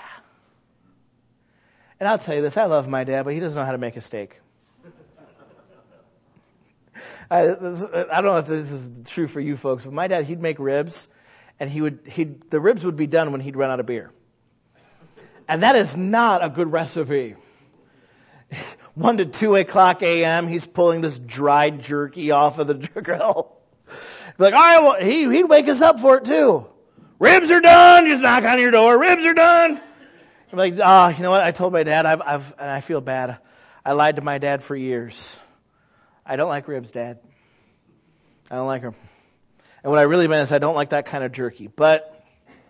And I'll tell you this, I love my dad, but he doesn't know how to make a steak. I, this, I don't know if this is true for you folks, but my dad, he'd make ribs, and he would, he'd, the ribs would be done when he'd run out of beer. And that is not a good recipe. One to two o'clock a.m., he's pulling this dried jerky off of the grill. Like, all right, well, he, he'd wake us up for it too. Ribs are done. Just knock on your door. Ribs are done. I'm like, oh, you know what? I told my dad, I've, I've, and I feel bad. I lied to my dad for years. I don't like ribs, Dad. I don't like them. And what I really meant is I don't like that kind of jerky. But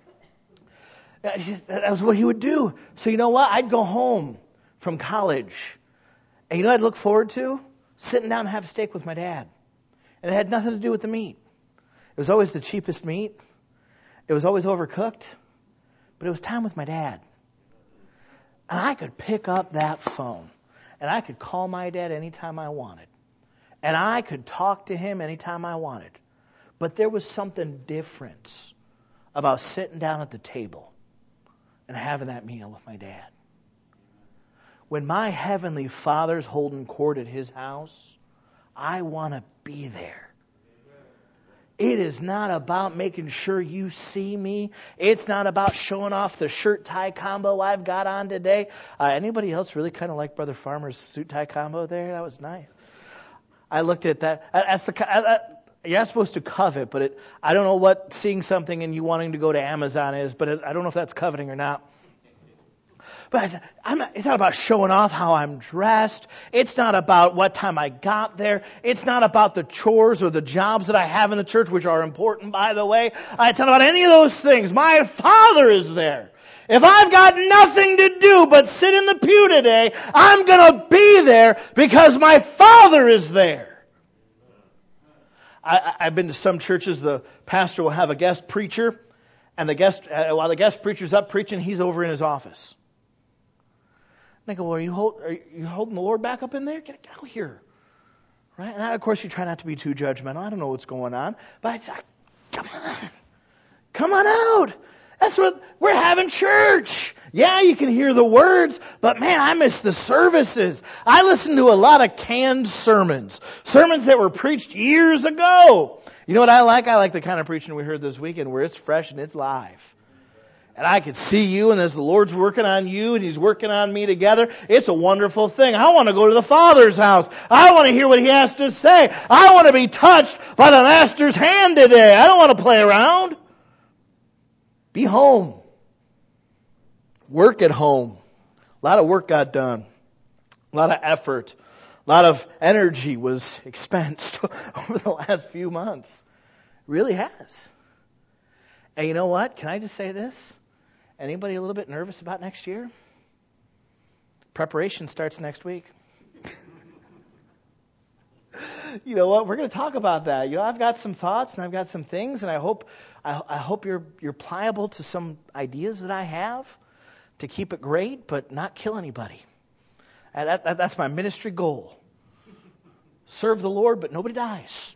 that was what he would do. So you know what? I'd go home from college. And you know what I'd look forward to? Sitting down and have a steak with my dad. And it had nothing to do with the meat. It was always the cheapest meat. It was always overcooked. But it was time with my dad. And I could pick up that phone. And I could call my dad anytime I wanted. And I could talk to him anytime I wanted. But there was something different about sitting down at the table and having that meal with my dad. When my Heavenly Father's holding court at His house, I want to be there. It is not about making sure you see me. It's not about showing off the shirt tie combo I've got on today. Uh, anybody else really kind of like Brother Farmer's suit tie combo there? That was nice. I looked at that. That's the uh, uh, you're not supposed to covet, but it, I don't know what seeing something and you wanting to go to Amazon is, but it, I don't know if that's coveting or not. But I said, I'm not, it's not about showing off how I'm dressed. It's not about what time I got there. It's not about the chores or the jobs that I have in the church, which are important, by the way. Uh, it's not about any of those things. My Father is there. If I've got nothing to do but sit in the pew today, I'm going to be there because my Father is there. I, I've been to some churches, the pastor will have a guest preacher, and the guest, uh, while the guest preacher's up preaching, he's over in his office. And I go, well, are you, hold, are you holding the Lord back up in there? Get out here. Right? And I, of course, you try not to be too judgmental. I don't know what's going on. But I say, come on. Come on out. That's what, we're having church. Yeah, you can hear the words, but man, I miss the services. I listen to a lot of canned sermons. Sermons that were preached years ago. You know what I like? I like the kind of preaching we heard this weekend where it's fresh and it's live. And I could see you, and as the Lord's working on you and He's working on me together, it's a wonderful thing. I want to go to the Father's house. I want to hear what He has to say. I want to be touched by the Master's hand today. I don't want to play around. Be home. Work at home. A lot of work got done. A lot of effort. A lot of energy was expensed over the last few months. It really has. And you know what? Can I just say this? Anybody a little bit nervous about next year? Preparation starts next week. You know what? We're going to talk about that. You know, I've got some thoughts and I've got some things, and I hope I, I hope you're you're pliable to some ideas that I have to keep it great, but not kill anybody. And that, that, that's my ministry goal. Serve the Lord, but nobody dies.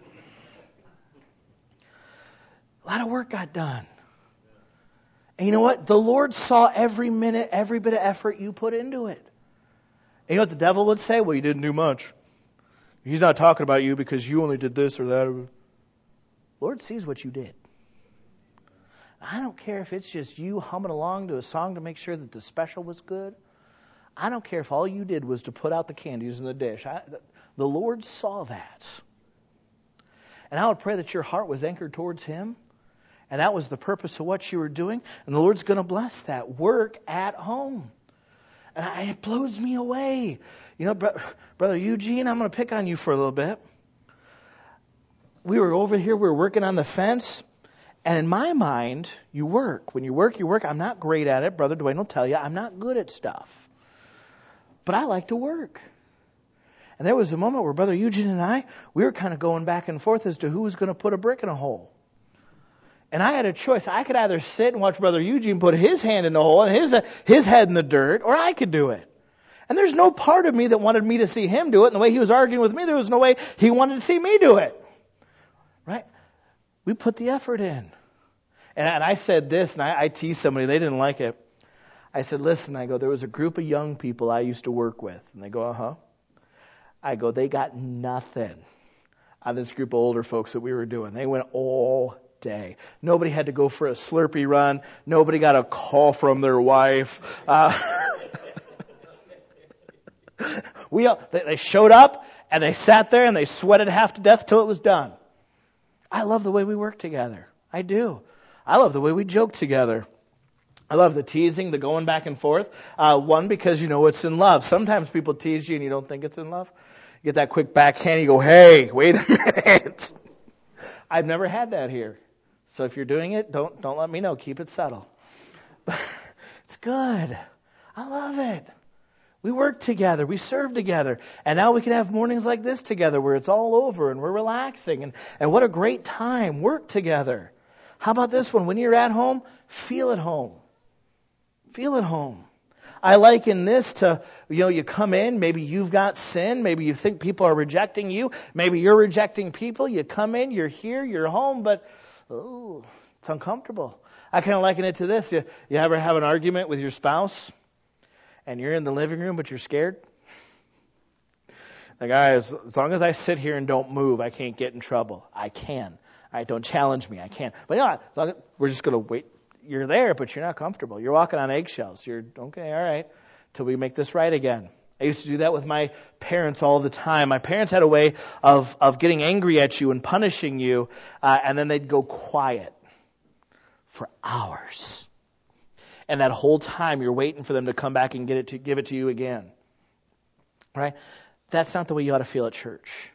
A lot of work got done. And you know what? The Lord saw every minute, every bit of effort you put into it. And you know what the devil would say? Well, you didn't do much. He's not talking about you because you only did this or that. The Lord sees what you did. I don't care if it's just you humming along to a song to make sure that the special was good. I don't care if all you did was to put out the candies in the dish. I, the Lord saw that. And I would pray that your heart was anchored towards Him, And that was the purpose of what you were doing. And the Lord's going to bless that. Work at home. And I, it blows me away. You know, bro, Brother Eugene, I'm going to pick on you for a little bit. We were over here, we were working on the fence. And in my mind, you work. When you work, you work. I'm not great at it. Brother Dwayne will tell you, I'm not good at stuff. But I like to work. And there was a moment where Brother Eugene and I, we were kind of going back and forth as to who was going to put a brick in a hole. And I had a choice. I could either sit and watch Brother Eugene put his hand in the hole and his his head in the dirt, or I could do it. And there's no part of me that wanted me to see him do it. And the way he was arguing with me, there was no way he wanted to see me do it. Right? We put the effort in. And, and I said this, and I, I teased somebody. They didn't like it. I said, listen, I go, there was a group of young people I used to work with. And they go, uh-huh. I go, they got nothing on this group of older folks that we were doing. They went all day. Nobody had to go for a Slurpee run. Nobody got a call from their wife. Uh, we they showed up and they sat there and they sweated half to death till it was done. I love the way we work together. I do. I love the way we joke together. I love the teasing, the going back and forth. Uh, one, because you know it's in love. Sometimes people tease you and you don't think it's in love. You get that quick backhand, you go, hey, wait a minute. I've never had that here. So if you're doing it, don't don't let me know. Keep it subtle. But it's good. I love it. We work together. We serve together. And now we can have mornings like this together where it's all over and we're relaxing. And, and what a great time. Work together. How about this one? When you're at home, feel at home. Feel at home. I liken this to, you know, you come in, maybe you've got sin, maybe you think people are rejecting you, maybe you're rejecting people. You come in, you're here, you're home, but oh, it's uncomfortable. I kind of liken it to this. You, you ever have an argument with your spouse and you're in the living room but you're scared? Like, all right, as, as long as I sit here and don't move, I can't get in trouble. I can. All right, don't challenge me. I can't. But you know, as long as, we're just going to wait. You're there, but you're not comfortable. You're walking on eggshells. You're, okay, all right, till we make this right again. I used to do that with my parents all the time. My parents had a way of, of getting angry at you and punishing you, uh, and then they'd go quiet for hours. And that whole time you're waiting for them to come back and get it to give it to you again. Right? That's not the way you ought to feel at church.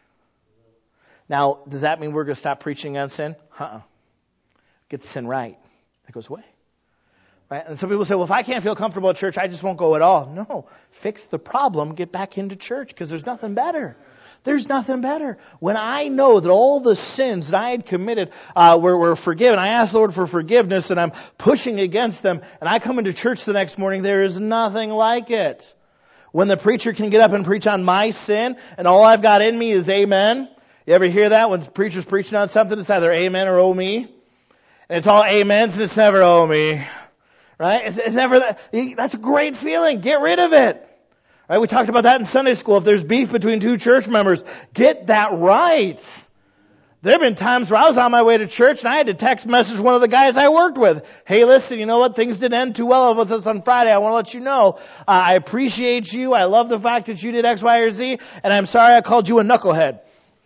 Now, does that mean we're going to stop preaching on sin? Uh-uh. Get the sin right. That goes away. Right? And some people say, well, if I can't feel comfortable at church, I just won't go at all. No. Fix the problem. Get back into church because there's nothing better. There's nothing better. When I know that all the sins that I had committed uh, were, were forgiven, I asked the Lord for forgiveness and I'm pushing against them, and I come into church the next morning, there is nothing like it. When the preacher can get up and preach on my sin and all I've got in me is amen. You ever hear that when the preacher's preaching on something? It's either amen or oh me. And it's all amens and it's never oh me. Right? It's, it's never that. That's a great feeling. Get rid of it. Right? We talked about that in Sunday school. If there's beef between two church members, get that right. There have been times where I was on my way to church and I had to text message one of the guys I worked with. Hey, listen, you know what? Things didn't end too well with us on Friday. I want to let you know. Uh, I appreciate you. I love the fact that you did X, Y, or Z. And I'm sorry I called you a knucklehead.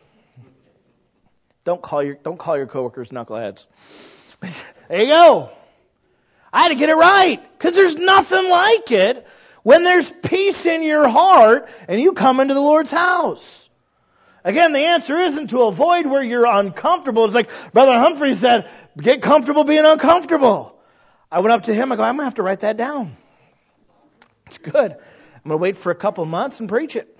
Don't call your, don't call your coworkers knuckleheads. There you go. I had to get it right. Because there's nothing like it when there's peace in your heart and you come into the Lord's house. Again, the answer isn't to avoid where you're uncomfortable. It's like Brother Humphrey said, get comfortable being uncomfortable. I went up to him, I go, I'm going to have to write that down. It's good. I'm going to wait for a couple months and preach it.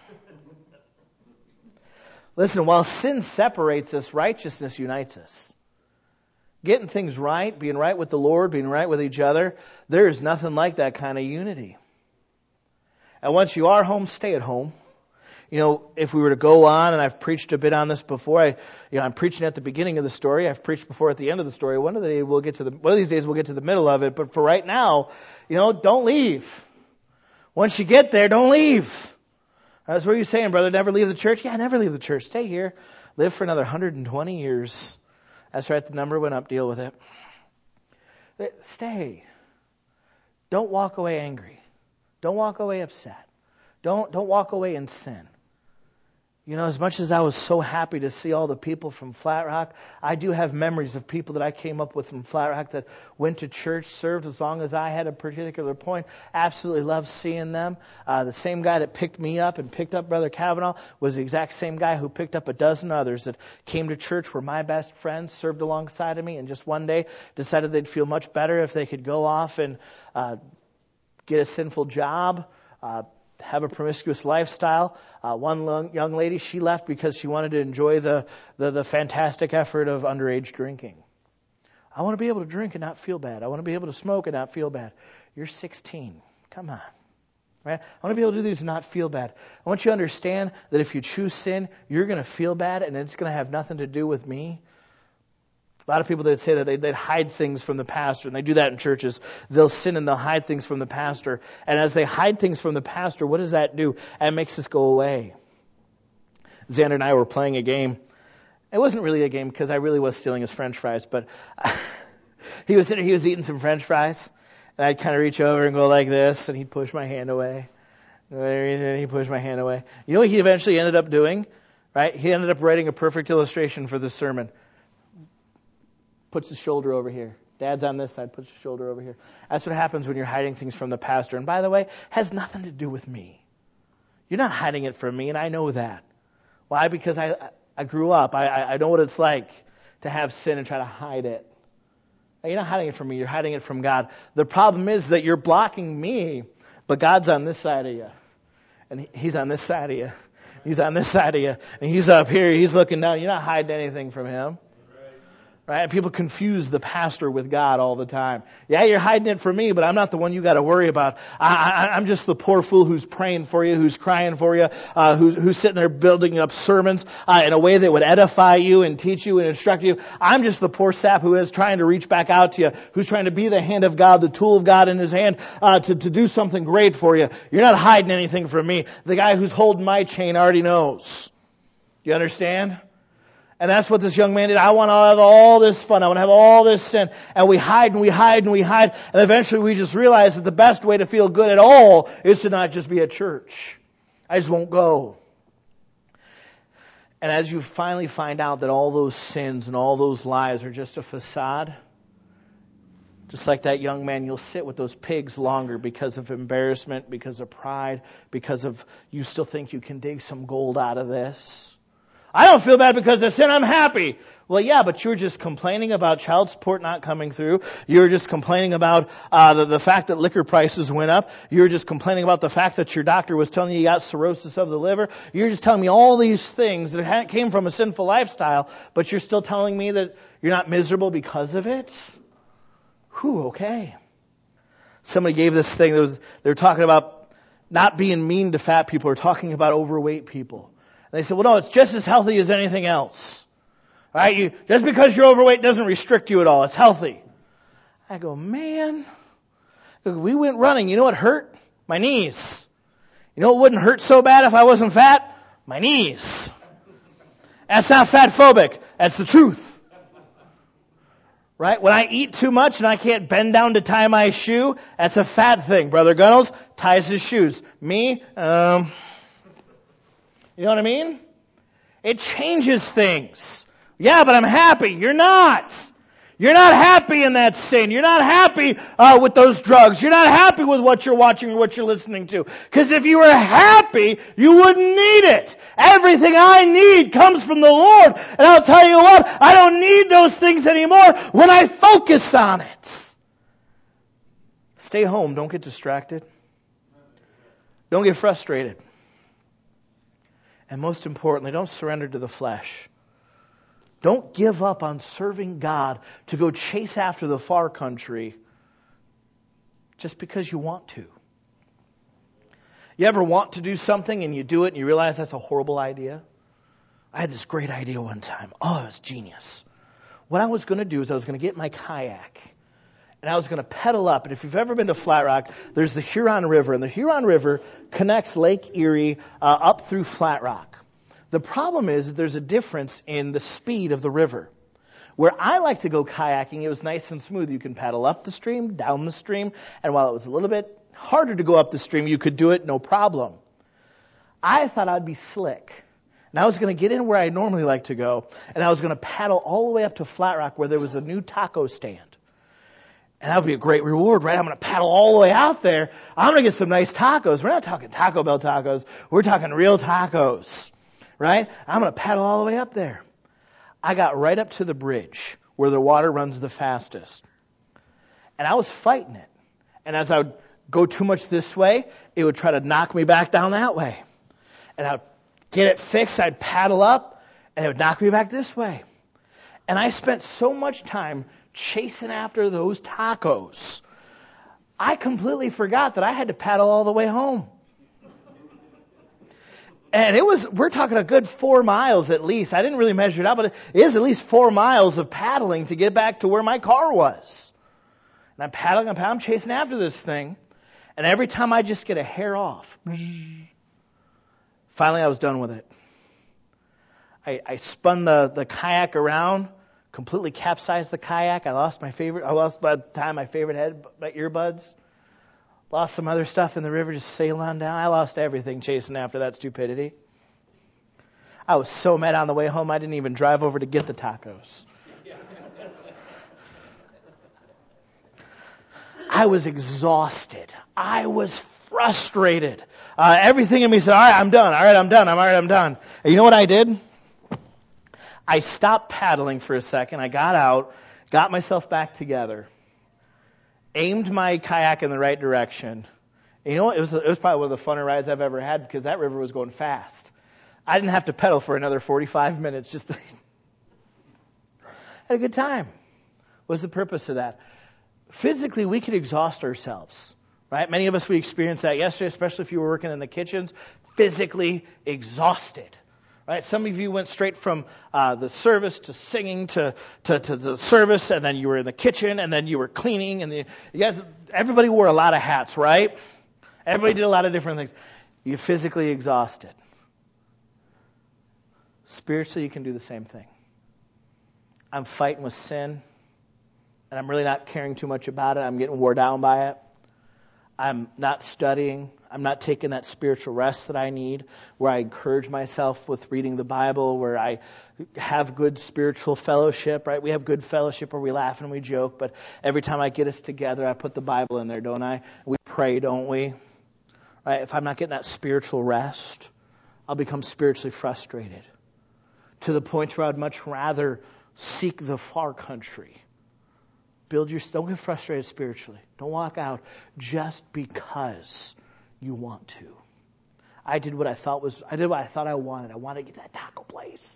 Listen, while sin separates us, righteousness unites us. Getting things right, being right with the Lord, being right with each other, there is nothing like that kind of unity. And once you are home, stay at home. You know, if we were to go on, and I've preached a bit on this before, I, you know, I'm preaching at the beginning of the story. I've preached before at the end of the story. One of the days we'll get to the, one of these days we'll get to the middle of it. But for right now, you know, don't leave. Once you get there, don't leave. That's what you're saying, brother. Never leave the church. Yeah, never leave the church. Stay here. Live for another one hundred twenty years. That's right. The number went up. Deal with it. Stay. Don't walk away angry. Don't walk away upset. Don't don't walk away in sin. You know, as much as I was so happy to see all the people from Flat Rock, I do have memories of people that I came up with from Flat Rock that went to church, served as long as I had a particular point. Absolutely loved seeing them. Uh, the same guy that picked me up and picked up Brother Kavanaugh was the exact same guy who picked up a dozen others that came to church, were my best friends, served alongside of me, and just one day decided they'd feel much better if they could go off and uh, get a sinful job, uh, have a promiscuous lifestyle. Uh, one long, young lady, she left because she wanted to enjoy the, the, the fantastic effort of underage drinking. I want to be able to drink and not feel bad. I want to be able to smoke and not feel bad. You're sixteen. Come on. Right? I want to be able to do these and not feel bad. I want you to understand that if you choose sin, you're going to feel bad and it's going to have nothing to do with me. A lot of people that say that they, they'd hide things from the pastor, and they do that in churches. They'll sin and they'll hide things from the pastor. And as they hide things from the pastor, what does that do? It makes us go away. Xander and I were playing a game. It wasn't really a game because I really was stealing his French fries, but he was sitting, he was eating some French fries, and I'd kind of reach over and go like this, and he'd push my hand away. And he'd push my hand away. You know what he eventually ended up doing? Right? He ended up writing a perfect illustration for the sermon. Puts his shoulder over here. Dad's on this side, puts his shoulder over here. That's what happens when you're hiding things from the pastor. And by the way, has nothing to do with me. You're not hiding it from me, and I know that. Why? Because I I grew up. I, I know what it's like to have sin and try to hide it. You're not hiding it from me. You're hiding it from God. The problem is that you're blocking me, but God's on this side of you. And He's on this side of you. He's on this side of you. And He's up here. He's looking down. You're not hiding anything from Him. Right? People confuse the pastor with God all the time. Yeah, you're hiding it from me, but I'm not the one you got to worry about. I, I, I'm just the poor fool who's praying for you, who's crying for you, uh, who's, who's sitting there building up sermons uh, in a way that would edify you and teach you and instruct you. I'm just the poor sap who is trying to reach back out to you, who's trying to be the hand of God, the tool of God in His hand uh, to, to do something great for you. You're not hiding anything from me. The guy who's holding my chain already knows. You understand? And that's what this young man did. I want to have all this fun. I want to have all this sin. And we hide and we hide and we hide. And eventually we just realize that the best way to feel good at all is to not just be at church. I just won't go. And as you finally find out that all those sins and all those lies are just a facade, just like that young man, you'll sit with those pigs longer because of embarrassment, because of pride, because of you still think you can dig some gold out of this. I don't feel bad because of sin, I'm happy. Well, yeah, but you were just complaining about child support not coming through. You were just complaining about uh, the, the fact that liquor prices went up. You were just complaining about the fact that your doctor was telling you you got cirrhosis of the liver. You're just telling me all these things that ha- came from a sinful lifestyle, but you're still telling me that you're not miserable because of it? Whew, okay. Somebody gave this thing, that was, they were talking about not being mean to fat people, or talking about overweight people. They said, well, no, it's just as healthy as anything else. All right, you, just because you're overweight doesn't restrict you at all. It's healthy. I go, man, we went running. You know what hurt? My knees. You know what wouldn't hurt so bad if I wasn't fat? My knees. That's not fat phobic. That's the truth. Right? When I eat too much and I can't bend down to tie my shoe, that's a fat thing. Brother Gunnels ties his shoes. Me, um... You know what I mean? It changes things. Yeah, but I'm happy. You're not. You're not happy in that sin. You're not happy uh, with those drugs. You're not happy with what you're watching or what you're listening to. Because if you were happy, you wouldn't need it. Everything I need comes from the Lord. And I'll tell you what, I don't need those things anymore when I focus on it. Stay home. Don't get distracted. Don't get frustrated. And most importantly, don't surrender to the flesh. Don't give up on serving God to go chase after the far country just because you want to. You ever want to do something and you do it and you realize that's a horrible idea? I had this great idea one time. Oh, it was genius. What I was going to do is I was going to get my kayak and I was going to pedal up. And if you've ever been to Flat Rock, there's the Huron River. And the Huron River connects Lake Erie uh, up through Flat Rock. The problem is that there's a difference in the speed of the river. Where I like to go kayaking, it was nice and smooth. You can paddle up the stream, down the stream. And while it was a little bit harder to go up the stream, you could do it no problem. I thought I'd be slick. And I was going to get in where I normally like to go, and I was going to paddle all the way up to Flat Rock where there was a new taco stand. And that would be a great reward, right? I'm going to paddle all the way out there. I'm going to get some nice tacos. We're not talking Taco Bell tacos. We're talking real tacos, right? I'm going to paddle all the way up there. I got right up to the bridge where the water runs the fastest. And I was fighting it. And as I would go too much this way, it would try to knock me back down that way. And I would get it fixed. I'd paddle up, and it would knock me back this way. And I spent so much time chasing after those tacos, I completely forgot that I had to paddle all the way home. And it was, we're talking a good four miles at least. I didn't really measure it out, but it is at least four miles of paddling to get back to where my car was. And I'm paddling, I'm paddling, I'm chasing after this thing. And every time I just get a hair off, finally I was done with it. I, I spun the, the kayak around, completely capsized the kayak. I lost my favorite, I lost by the time my favorite head, my earbuds. Lost some other stuff in the river, just sailing on down. I lost everything chasing after that stupidity. I was so mad on the way home, I didn't even drive over to get the tacos. I was exhausted. I was frustrated. Uh, everything in me said, all right, I'm done. All right, I'm done. I'm all right, I'm done. And you know what I did? I stopped paddling for a second. I got out, got myself back together, aimed my kayak in the right direction. And you know what? It was, it was probably one of the funner rides I've ever had because that river was going fast. I didn't have to pedal for another forty-five minutes. Just to had a good time. What's the purpose of that? Physically, we could exhaust ourselves, right? Many of us, we experienced that yesterday, especially if you were working in the kitchens, physically exhausted. Right? Some of you went straight from uh, the service to singing to, to, to the service, and then you were in the kitchen, and then you were cleaning, and the, you guys, everybody wore a lot of hats, right? Everybody did a lot of different things. You're physically exhausted. Spiritually, you can do the same thing. I'm fighting with sin, and I'm really not caring too much about it. I'm getting wore down by it. I'm not studying. I'm not taking that spiritual rest that I need, where I encourage myself with reading the Bible, where I have good spiritual fellowship, right? We have good fellowship where we laugh and we joke, but every time I get us together, I put the Bible in there, don't I? We pray, don't we? Right? If I'm not getting that spiritual rest, I'll become spiritually frustrated to the point where I'd much rather seek the far country. Build your, don't get frustrated spiritually. Don't walk out just because you want to. I did what I thought was, I did what I thought I wanted. I wanted to get that taco place.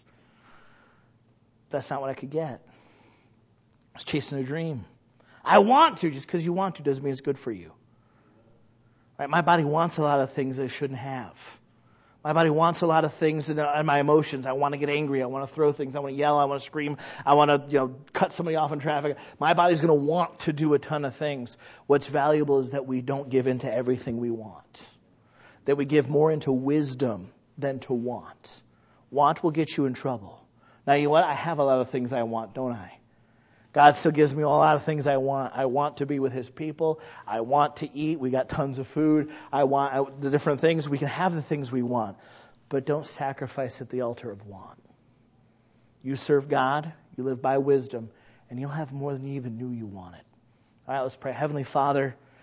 That's not what I could get. I was chasing a dream. I want to. Just because you want to doesn't mean it's good for you. Right? My body wants a lot of things that it shouldn't have. My body wants a lot of things in, in my emotions. I want to get angry. I want to throw things. I want to yell. I want to scream. I want to, you know, cut somebody off in traffic. My body's going to want to do a ton of things. What's valuable is that we don't give into everything we want. That we give more into wisdom than to want. Want will get you in trouble. Now, you know what? I have a lot of things I want, don't I? God still gives me a lot of things I want. I want to be with His people. I want to eat. We got tons of food. I want I, the different things. We can have the things we want. But don't sacrifice at the altar of want. You serve God. You live by wisdom. And you'll have more than you even knew you wanted. All right, let's pray. Heavenly Father,